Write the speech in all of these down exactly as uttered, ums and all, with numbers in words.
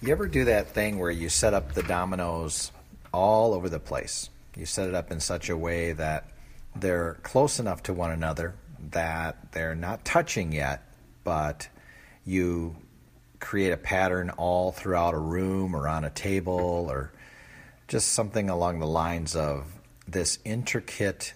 You ever do that thing where you set up the dominoes all over the place? You set it up in such a way that they're close enough to one another that they're not touching yet, but you create a pattern all throughout a room or on a table, or just something along the lines of this intricate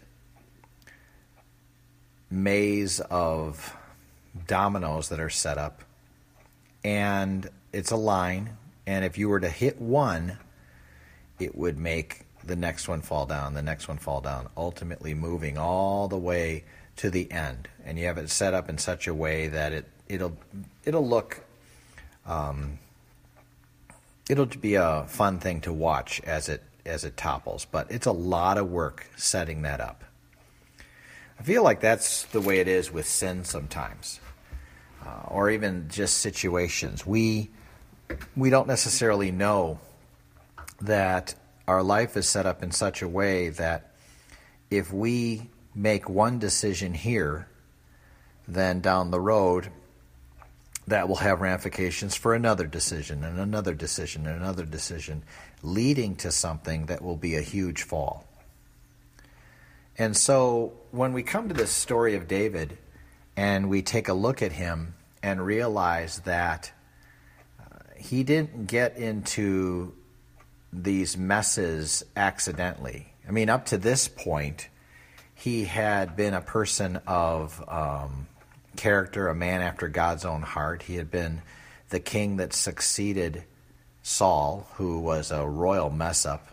maze of dominoes that are set up. And it's a line, and if you were to hit one, it would make the next one fall down, the next one fall down, ultimately moving all the way to the end. And you have it set up in such a way that it, it'll it'll look, um, it'll be a fun thing to watch as it as it topples. But it's a lot of work setting that up. I feel like that's the way it is with sin sometimes. Uh, or even just situations. We we don't necessarily know that our life is set up in such a way that if we make one decision here, then down the road, that will have ramifications for another decision and another decision and another decision, leading to something that will be a huge fall. And so when we come to this story of David, and we take a look at him and realize that uh, he didn't get into these messes accidentally. I mean, up to this point, he had been a person of um, character, a man after God's own heart. He had been the king that succeeded Saul, who was a royal mess-up.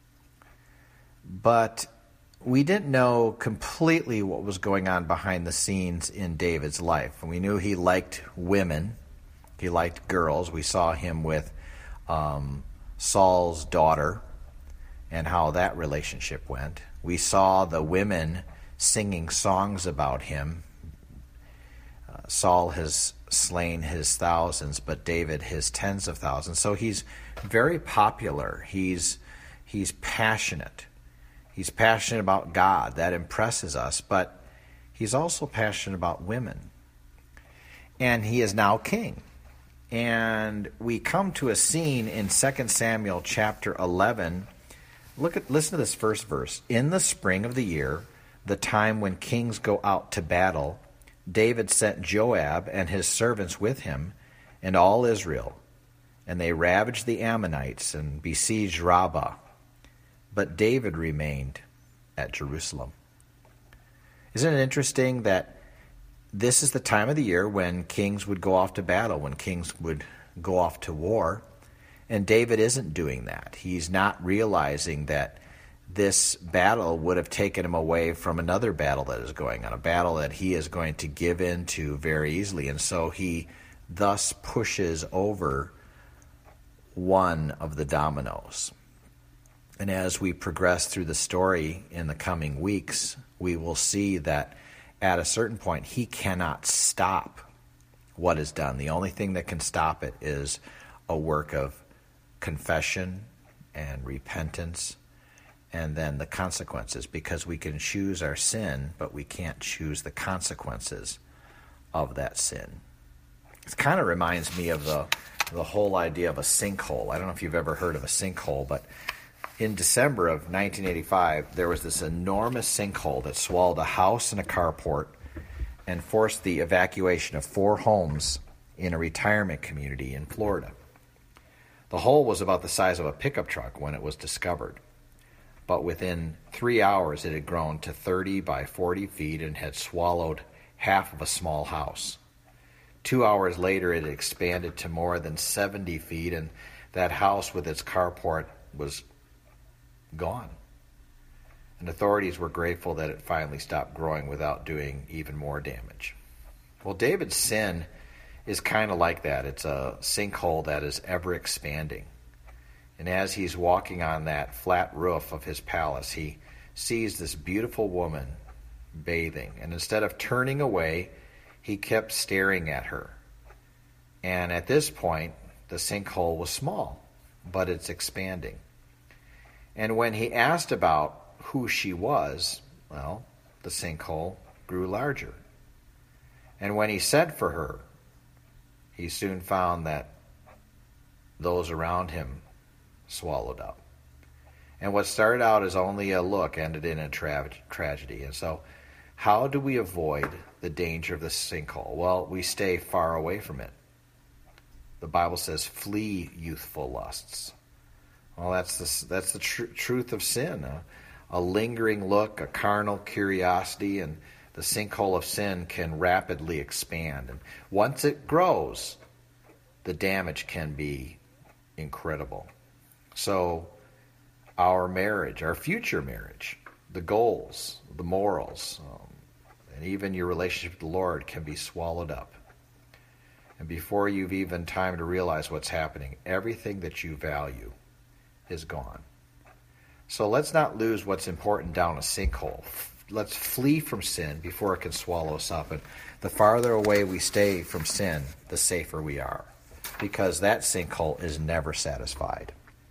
But we didn't know completely what was going on behind the scenes in David's life. And we knew he liked women. He liked girls. We saw him with um, Saul's daughter and how that relationship went. We saw the women singing songs about him. Uh, Saul has slain his thousands, but David his tens of thousands. So he's very popular. He's he's passionate. He's passionate about God. That impresses us. But he's also passionate about women. And he is now king. And we come to a scene in Second Samuel chapter eleven. Look at, listen to this first verse. In the spring of the year, the time when kings go out to battle, David sent Joab and his servants with him and all Israel. And they ravaged the Ammonites and besieged Rabbah. But David remained at Jerusalem. Isn't it interesting that this is the time of the year when kings would go off to battle, when kings would go off to war, and David isn't doing that. He's not realizing that this battle would have taken him away from another battle that is going on, a battle that he is going to give into very easily, and so he thus pushes over one of the dominoes. And as we progress through the story in the coming weeks, we will see that at a certain point, he cannot stop what is done. The only thing that can stop it is a work of confession and repentance, and then the consequences, because we can choose our sin, but we can't choose the consequences of that sin. It kind of reminds me of the, the whole idea of a sinkhole. I don't know if you've ever heard of a sinkhole, but in December of nineteen eighty-five, there was this enormous sinkhole that swallowed a house and a carport and forced the evacuation of four homes in a retirement community in Florida. The hole was about the size of a pickup truck when it was discovered, but within three hours it had grown to thirty by forty feet and had swallowed half of a small house. Two hours later it had expanded to more than seventy feet, and that house with its carport was gone. And authorities were grateful that it finally stopped growing without doing even more damage. Well, David's sin is kind of like that. It's a sinkhole that is ever expanding. And as he's walking on that flat roof of his palace, he sees this beautiful woman bathing. And instead of turning away, he kept staring at her. And at this point, the sinkhole was small, but it's expanding. And when he asked about who she was, well, the sinkhole grew larger. And when he sent for her, he soon found that those around him swallowed up. And what started out as only a look ended in a tra- tragedy. And so how do we avoid the danger of the sinkhole? Well, we stay far away from it. The Bible says, flee youthful lusts. Well, that's the, that's the tr- truth of sin. A, a lingering look, a carnal curiosity, and the sinkhole of sin can rapidly expand. And once it grows, the damage can be incredible. So our marriage, our future marriage, the goals, the morals, um, and even your relationship with the Lord can be swallowed up. And before you've even time to realize what's happening, everything that you value is gone. So let's not lose what's important down a sinkhole. Let's flee from sin before it can swallow us up. And the farther away we stay from sin, the safer we are, because that sinkhole is never satisfied.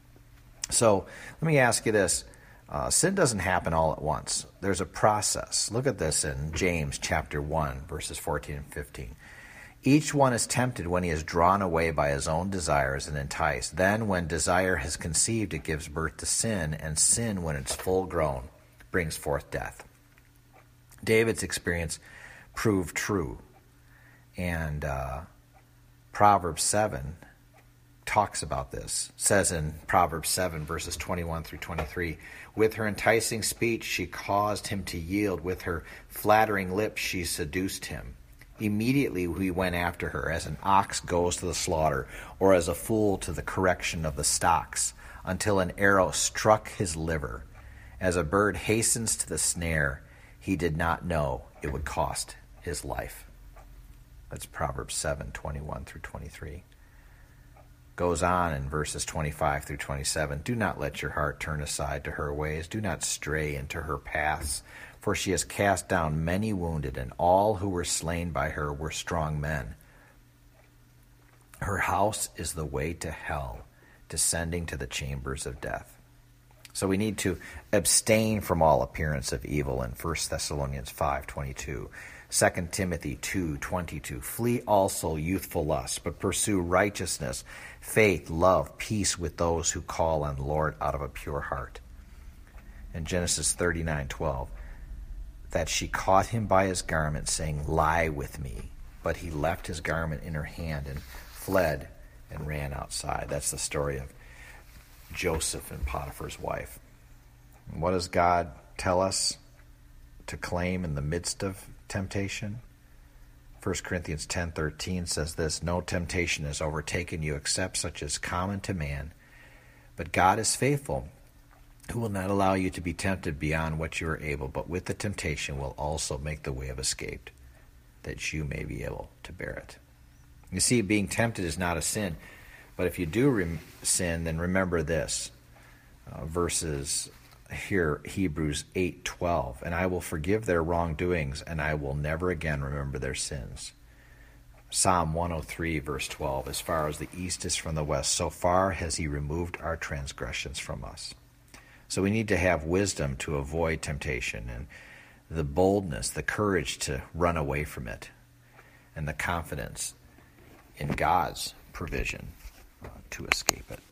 So let me ask you this. Uh, sin doesn't happen all at once. There's a process. Look at this in James chapter one, verses fourteen and fifteen. Each one is tempted when he is drawn away by his own desires and enticed. Then when desire has conceived, it gives birth to sin, and sin, when it's full grown, brings forth death. David's experience proved true. And uh, Proverbs seven talks about this. It says in Proverbs seven, verses twenty-one through twenty-three, with her enticing speech she caused him to yield. With her flattering lips she seduced him. Immediately he went after her, as an ox goes to the slaughter, or as a fool to the correction of the stocks, until an arrow struck his liver. As a bird hastens to the snare, he did not know it would cost his life. That's Proverbs seven, twenty-one through twenty-three. Goes on in verses twenty-five through twenty-seven. Do not let your heart turn aside to her ways. Do not stray into her paths. For she has cast down many wounded, and all who were slain by her were strong men. Her house is the way to hell, descending to the chambers of death. So we need to abstain from all appearance of evil in First Thessalonians five twenty-two. Second Timothy two twenty-two. Flee also youthful lusts, but pursue righteousness, faith, love, peace with those who call on the Lord out of a pure heart. In Genesis thirty-nine twelve, that she caught him by his garment, saying, lie with me. But he left his garment in her hand and fled and ran outside. That's the story of Joseph and Potiphar's wife. And what does God tell us to claim in the midst of temptation? First Corinthians ten thirteen says this, no temptation has overtaken you except such as common to man. But God is faithful, who will not allow you to be tempted beyond what you are able, but with the temptation will also make the way of escape, that you may be able to bear it. You see, being tempted is not a sin, but if you do rem- sin, then remember this. Uh, verses here, Hebrews eight twelve, and I will forgive their wrongdoings, and I will never again remember their sins. Psalm one oh three, verse twelve, as far as the east is from the west, so far has he removed our transgressions from us. So we need to have wisdom to avoid temptation, and the boldness, the courage to run away from it, and the confidence in God's provision uh, to escape it.